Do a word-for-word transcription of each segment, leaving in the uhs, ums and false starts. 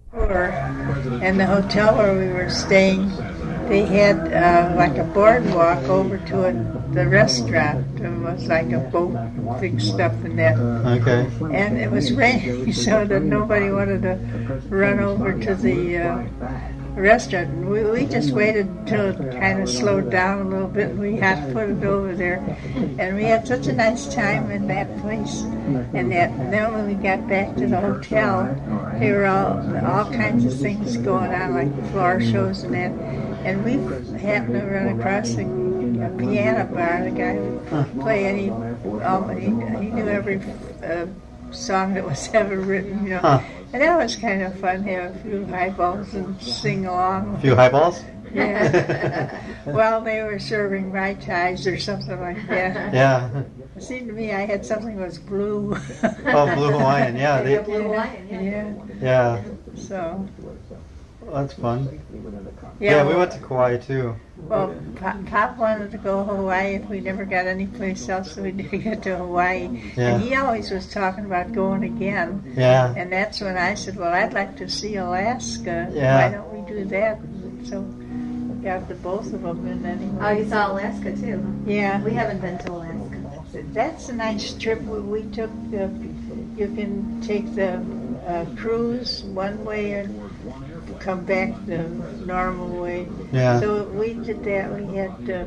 And the hotel where we were staying, they had uh, like a boardwalk over to a, the restaurant. It was like a boat, big stuff in that. Okay. And it was raining, so that nobody wanted to run over to the uh, restaurant. We, we just waited until it kind of slowed down a little bit, and we had to put it over there. And we had such a nice time in that place. And, that, and then when we got back to the hotel, there were all, all kinds of things going on, like the floor shows and that. And we happened to run across a, a piano bar. The guy would play, and he, um, he, he knew every uh, song that was ever written, you know. Huh. And that was kind of fun, have a few highballs and sing along. A few highballs? Yeah. Well, they were serving Mai Tais or something like that. Yeah. It seemed to me I had something that was blue. Oh, Blue Hawaiian, yeah. They, Blue Hawaiian, yeah. Yeah. Yeah. So. Well, that's fun. Yeah, Yeah, we went to Kauai too. Well, Pop, Pop wanted to go to Hawaii if we never got any place else, so we did get to Hawaii. Yeah. And he always was talking about going again. Yeah. And that's when I said, well, I'd like to see Alaska. Yeah. Why don't we do that? So we got the both of them in anyway. Oh, you saw Alaska too? Yeah. We haven't been to Alaska. That's a nice trip. We, we took the, you can take the uh, cruise one way and come back the normal way. Yeah. So we did that. We had, uh,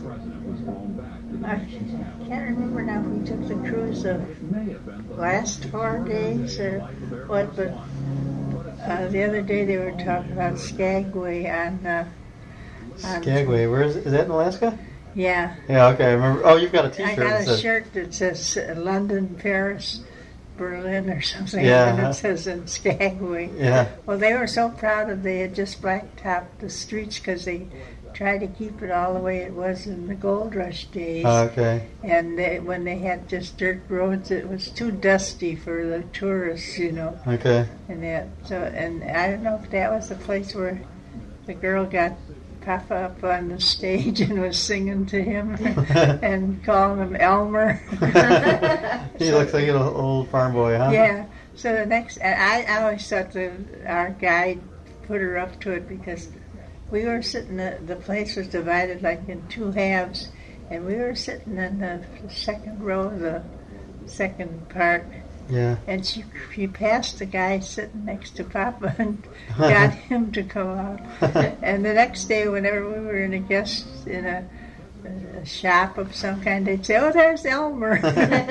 I can't remember now if we took the cruise the last four days or what, but uh, the other day they were talking about Skagway on, uh, on Skagway, where is it? Is that in Alaska? Yeah. Yeah, okay. I remember. Oh, you've got a I T-shirt. got that a says, shirt that says uh, London, Paris, Berlin or something, Yeah. and it says in Skagway. Yeah. Well, they were so proud of they had just blacktopped the streets because they tried to keep it all the way it was in the gold rush days. Oh, okay. And they, when they had just dirt roads, it was too dusty for the tourists, you know. Okay. And that, so, and I don't know if that was the place where the girl got Papa up on the stage and was singing to him and calling him Elmer. He looks like an old farm boy, huh? Yeah. So the next, and I, I always thought the our guide put her up to it because we were sitting. The, the place was divided like in two halves, and we were sitting in the second row of the second part. Yeah. And she, she passed the guy sitting next to Papa and got him to come out. And the next day, whenever we were in a guest in a, a shop of some kind, they'd say, "Oh, there's Elmer."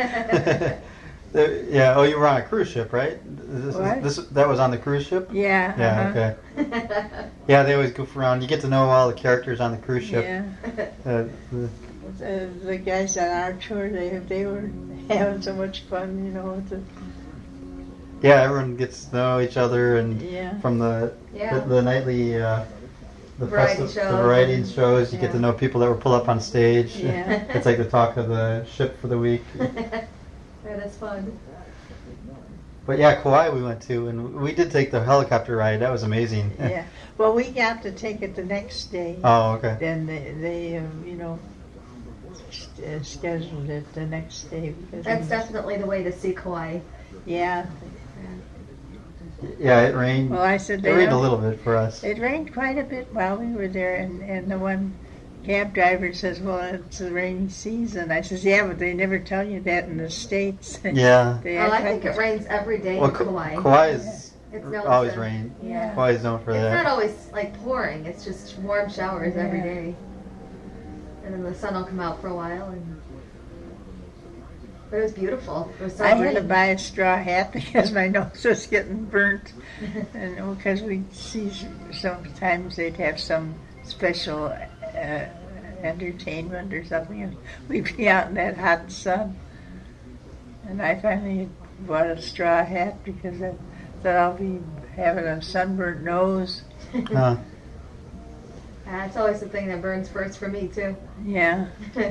Yeah. Oh, you were on a cruise ship, right? This, What? This that was on the cruise ship. Yeah. Yeah. uh-huh. Okay. Yeah, they always goof around. You get to know all the characters on the cruise ship. Yeah. Uh, the- The, the guys on our tour, they they were having so much fun, you know. With the, yeah, everyone gets to know each other, and Yeah. from the Yeah. the, the nightly uh, the Variety festi- shows. the variety shows, you Yeah. get to know people that were pulled up on stage. Yeah. It's like the talk of the ship for the week. That is fun. But yeah, Kauai we went to, and we did take the helicopter ride. That was amazing. yeah. Well, we got to take it the next day. Oh, okay. Then they, they um, you know, uh, scheduled it the next day. Because That's it was- definitely the way to see Kauai. Yeah. Yeah, it rained. Well, I said It they rained a don't- little bit for us. It rained quite a bit while we were there, and, and the one cab driver says, "Well, it's the rainy season." I says, "Yeah, but they never tell you that in the States." Yeah. They Well, act I like think it it's- rains every day Well, in Ka- Kauai. Kauai is It's known always to- rain. Yeah. Kauai is known for It's that. not always like pouring. It's just warm showers every Yeah. day, and then the sun will come out for a while. And but it was beautiful. It was so I had to pretty. buy a straw hat because my nose was getting burnt, and because we see sometimes they'd have some special uh, entertainment or something, and we'd be out in that hot sun. And I finally bought a straw hat because I thought I'll be having a sunburnt nose. Huh. That's always the thing that burns first for me too. Yeah.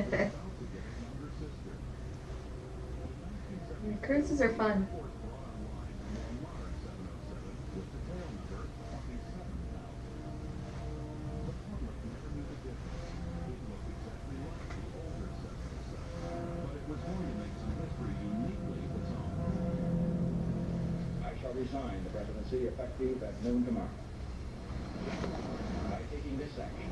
Cruises are fun. I shall resign resign the presidency effective at noon tomorrow. By taking this action,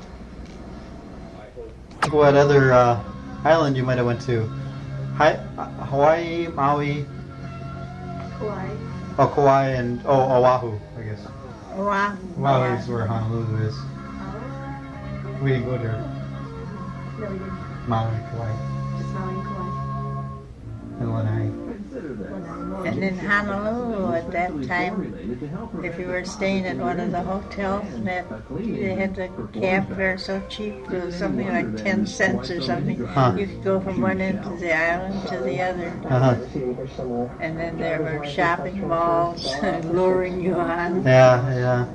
I hope. What other uh, island you might have went to? Hi, uh, Hawaii, Maui, Kauai. oh Kauai, and oh Oahu, I guess. Wow. Oahu is where Honolulu is. Oh. We didn't go there. No, we didn't. Maui, Kauai, Just Maui and Kauai. and Lanai. And in Honolulu at that time, if you were staying at one of the hotels, and that they had the cab fare so cheap, it was something like ten cents or something. Huh. You could go from one end of the island to the other. Uh-huh. And then there were shopping malls luring you on. Yeah, yeah.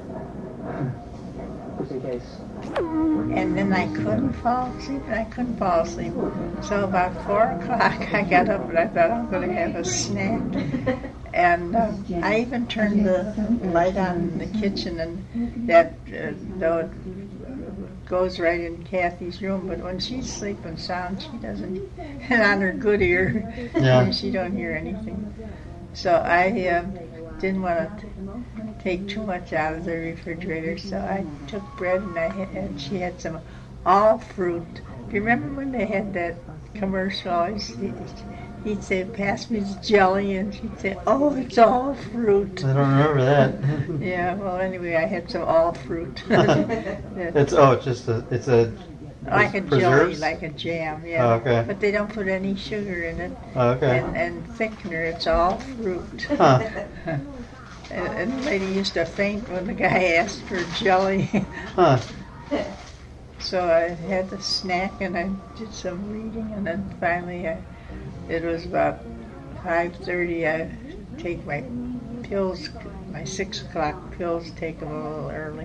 And then I couldn't fall asleep, and I couldn't fall asleep. So about four o'clock, I got up and I thought I'm going to have a snack. And uh, I even turned the light on in the kitchen, and that, uh, though it goes right in Kathy's room, but when she's sleeping sound, she doesn't, and on her good ear, Yeah. she don't hear anything. So I uh, didn't want to take too much out of the refrigerator, so I took bread and I had, and she had some all fruit. Do you remember when they had that commercial? He'd, he'd say, "Pass me the jelly," and she'd say, "Oh, it's all fruit." I don't remember that. Yeah, well, anyway, I had some all fruit. It's oh, it's just a it's a Like a jelly, preserves? like a jam, yeah. Oh, okay. But they don't put any sugar in it. Oh, okay. And, and thickener, it's all fruit. Huh. And, and the lady used to faint when the guy asked for jelly. Huh. So I had the snack and I did some reading, and then finally I, it was about five thirty. I take my pills, my six o'clock pills, take them a little early.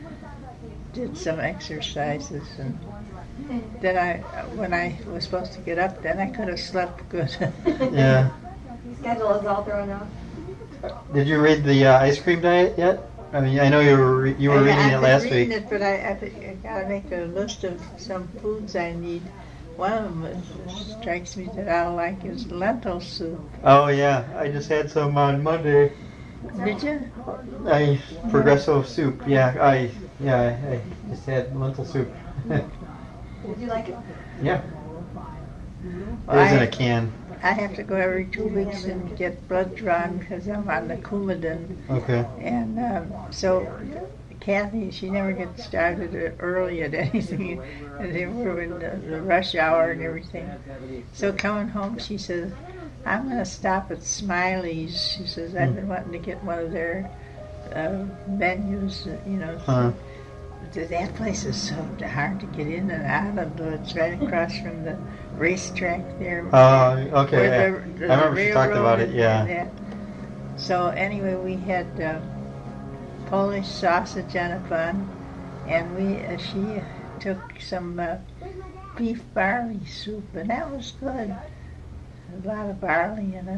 Did some exercises, and then I, when I was supposed to get up, then I could have slept good. Yeah. Schedule is all thrown off. Did you read the uh, ice cream diet yet? I mean, I know you were re- you were I, reading I've it been last reading week. it, but I, I, I gotta make a list of some foods I need. One of them is, strikes me that I'll like is lentil soup. Oh yeah, I just had some on Monday. Did you? I Progresso soup. Yeah, I yeah I, I just had lentil soup. Did you like it? Yeah, Well, it was in I- a can. I have to go every two weeks and get blood drawn because I'm on the Coumadin. Okay. And um, so Kathy, she never gets started early at anything. And they were in the, the rush hour and everything. So coming home, she says, "I'm going to stop at Smiley's." She says, "I've been wanting to get one of their uh, menus, uh, you know." Huh. That place is so hard to get in and out of. It's right across from the racetrack there. Oh, okay. Where Yeah. the- the I remember she talked railroad about it. and- Yeah. and that. So anyway, we had uh, Polish sausage on a bun, and we uh, she took some uh, beef barley soup, and that was good. A lot of barley in it.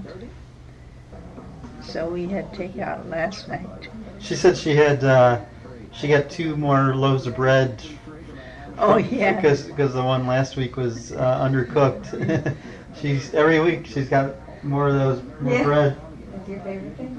So we had takeout last night. She said she had uh, she got two more loaves of bread. Oh yeah. Because because the one last week was uh, undercooked. she's every week she's got more of those more Yeah. bread. What's your favorite thing?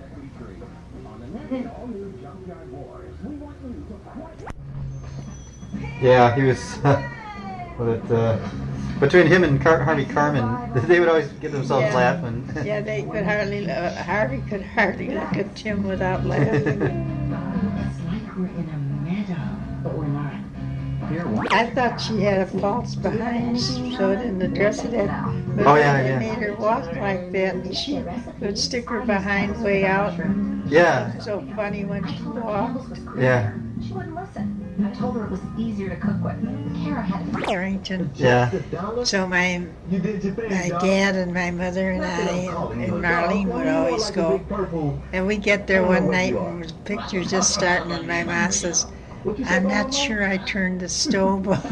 Yeah, he was. but uh, between him and Car- Harvey Carmen, they would always get themselves Yeah. laughing. Yeah, they could hardly. Uh, Harvey could hardly look at Tim without laughing. It's like we're in a meadow, but we're not. I thought she had a false behind, so in the dress it had. But Oh, yeah, they yeah. made her walk like that, and she would stick her behind way out. And Yeah, so funny when she walked. yeah, She wouldn't listen. I told her it was easier to cook with. Kara had to. Carrington. yeah. So my my dad and my mother and I and, and Marlene would always go. And we get there one night and the picture's just starting, and my mom says, "I'm not sure I turned the stove on."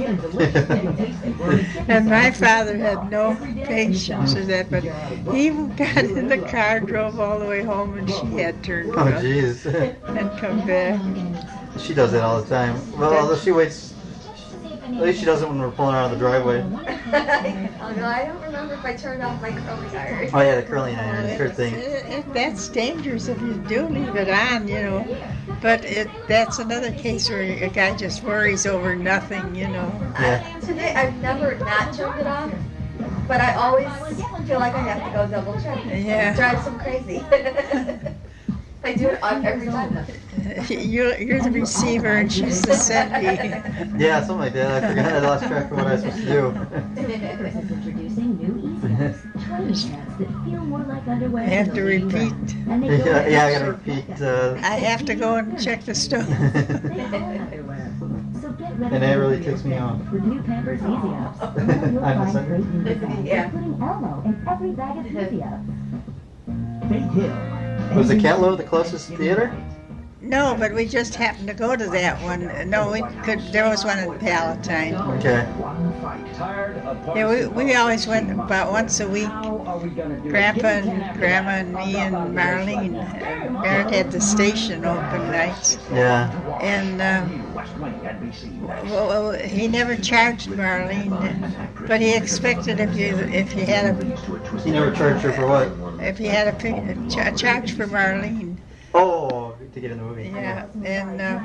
And my father had no patience with that, but he got in the car, drove all the way home, and she had turned it Oh, on jeez. and come back. She does that all the time. Well, although she waits. At least she does it when we're pulling out of the driveway. I'll go, I don't remember if I turned off my curling iron. Oh yeah, the curling iron, sure thing. It, it, that's dangerous if you do leave it on, you know. But it that's another case where a guy just worries over nothing, you know. Yeah. I mean, today I've never not turned it off, but I always feel like I have to go double check. Yeah. It drives them crazy. I do it on every time. You're, you're the receiver and she's the sendee. Yeah, something like that. I forgot. I lost track of what I was supposed to do. Introducing new easiest training pants that feel more like underwear. I have to than leggings. repeat. And they go Yeah, with yeah, I the gotta shirt repeat. that Uh, I have to go and check the stove. They are underwear. So get ready And that for really your ticks me fit off. With new Pampers Easy Ups. Now you'll I'm find sorry. great new designs, Yeah. including Elmo in every bag of Easy Ups. Big Hill. Was the Catlow the closest theater? No, but we just happened to go to that one. No, we could. There was one in Palatine. Okay. One fight. Tired of Yeah, we, we always went about once a week. How are we gonna do it? Grandpa Give me ten and after Grandma that. and me I'll and drop out Marlene. there. Uh, Barrett had the station open nights. Yeah. And um, West Wing N B C. well, well, he never charged Marlene, but he expected if you if you had a He never charged her for what? if you had a, pic- a cha- charge for Marlene. Oh, to get in the movie. Yeah, and uh,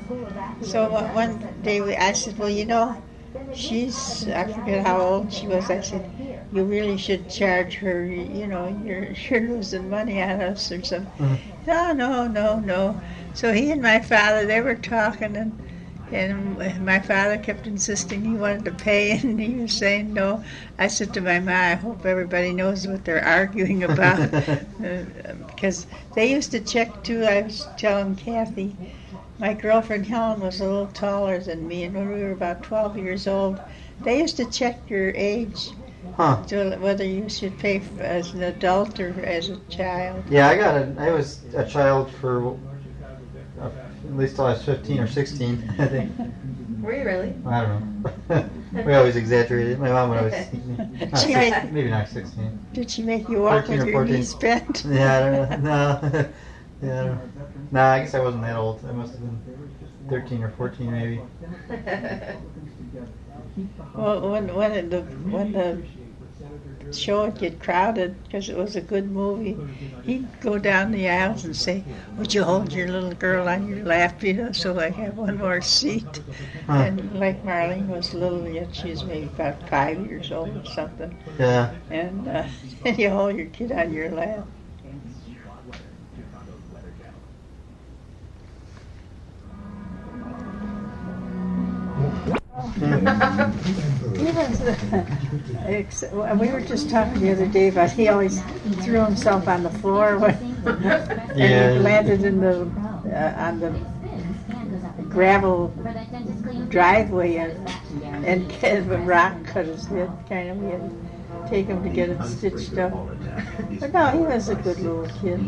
so one- one day we, I said, well, you know, she's, I forget how old she was. I said, you really should charge her, you know, you're, you're losing money on us or something. Mhm. No, no, no, no. So he and my father, they were talking, and and my father kept insisting he wanted to pay, and he was saying no. I said to my mom, I hope everybody knows what they're arguing about. Because they used to check too. I was telling Kathy, my girlfriend Helen was a little taller than me, and when we were about twelve years old, they used to check your age, Huh. to whether you should pay f- as an adult or as a child. Yeah, I got a. I was a child for uh, at least till I was fifteen or sixteen. I think. Were you really? I don't know. We always exaggerated. My mom would always think me. Not She six- made- maybe not sixteen. Did she make you walk thirteen with or your fourteen. knees bent? Yeah, I don't know. No. Yeah. I don't know. No, I guess I wasn't that old. I must have been thirteen or fourteen, maybe. Well, when when it, the when the show would get crowded because it was a good movie, he'd go down the aisles and say, "Would you hold your little girl on your lap, you know, so I have one more seat?" Huh. And like Marlene was little yet, she was maybe about five years old or something, Yeah. and uh, and you hold your kid on your lap. He was, uh, ex- well, we were just talking the other day about he always threw himself on the floor when and Yeah. he landed in the uh, on the gravel driveway and and kind of a rock cut his head. Kind of, we had to take him to get it stitched up. But no, he was a good little kid.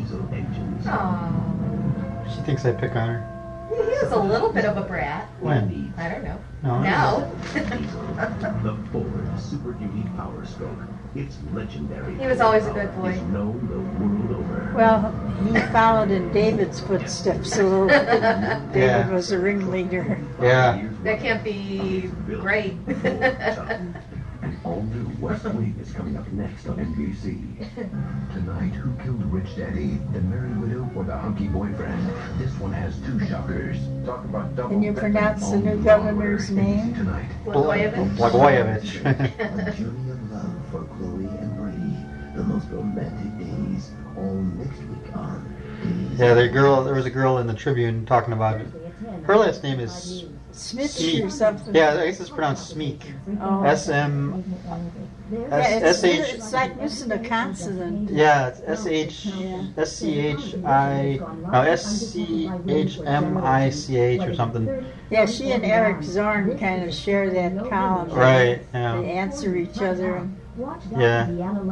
Aww. She thinks I pick on her. He was a little bit of a brat. When? I don't know. No. Now. The Ford Super Duty Power Stroke. It's legendary. He was always a good boy. It's known the world over. Well, he followed in David's footsteps a little bit. David Yeah. was the ringleader. Yeah. That can't be great. An all-new West Wing is coming up next on N B C. Tonight, Who Killed Rich Daddy? The Merry Widow or the Hunky Boyfriend? This one has two shockers. Talk about double. Can you pronounce the new governor's name? Tonight. Blagojevich. Blagojevich. A journey of love for Chloe and Brady. The most romantic days. All next week on Days. Yeah, the girl. There was a girl in the Tribune talking about it. Her last name is Smith Smeek. or something. Yeah, I guess it's pronounced Smeek. Oh. S M Yeah, S it's, H. it's like missing a consonant. Yeah, it's S H S C H I no S C H M I C H or something. Yeah, she and Eric Zorn kind of share that column. Right. They Yeah. answer each other. Yeah.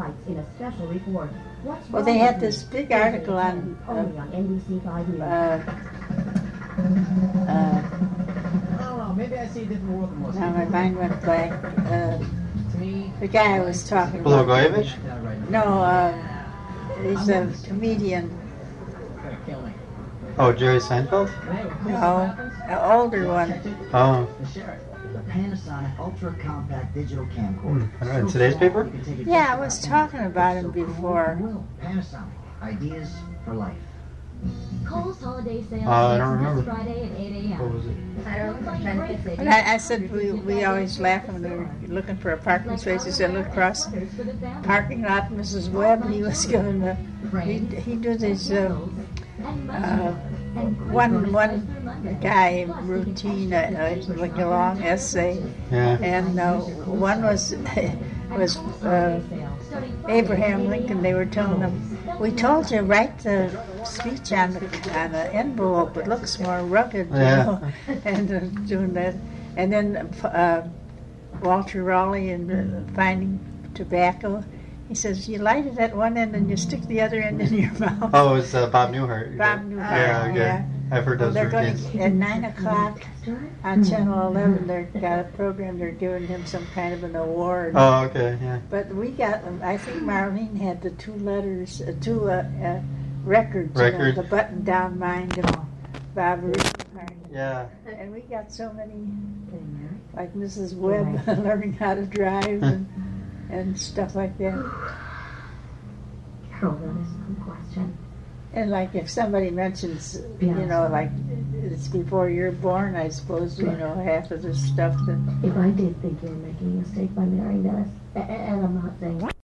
Well, they had this big article on uh, uh, uh, Oh, maybe I see a different world than most now my people. mind went blank. Uh, To me, the guy I was talking about. Blagojevich. not right. No, uh, he's a comedian. Gonna kill me. Oh, Jerry Seinfeld. Hey, No, an older one. Oh. the sheriff. The Panasonic Ultra Compact Digital Camcorder. Hmm, in today's paper? You can take it Yeah, just I was about talking about him before. Will. Panasonic. Ideas for life. Kohl's holiday sale Uh, I is don't this remember. Friday at eight What a.m. was it? I don't know. I'm trying to think. And I, I said we, we always laugh when we were looking for a parking space. He said, look across the parking lot, Missus Webb. He was giving the, he he do this uh, uh, one one guy routine, uh, uh, like a long essay, Yeah. and uh, one was was uh, Abraham Lincoln. They were telling him, we told you write the speech on the on the envelope. It looks more rugged, you Yeah. know, and uh, doing that. And then uh, Walter Raleigh and uh, Finding Tobacco. He says, you light it at one end and you stick the other end in your mouth. Oh, it was uh, Bob Newhart. Bob Newhart, Yeah, okay. yeah. I've heard Well, those they're going routines. to, at nine o'clock on Channel eleven, they've got a program, they're giving him some kind of an award. Oh, okay, yeah. But we got, I think Marlene had the two letters, uh, two uh, uh, records, you know, Record. the Button Down Mind of Bob Newhart. Yeah. And we got so many, like Missus Webb learning how to drive and, and stuff like that. Carol, that is a good question. And like if somebody mentions, you know, like it's before you're born, I suppose, you know, half of the stuff that If I did think you were making a mistake by marrying Dennis, a- a- and I'm not saying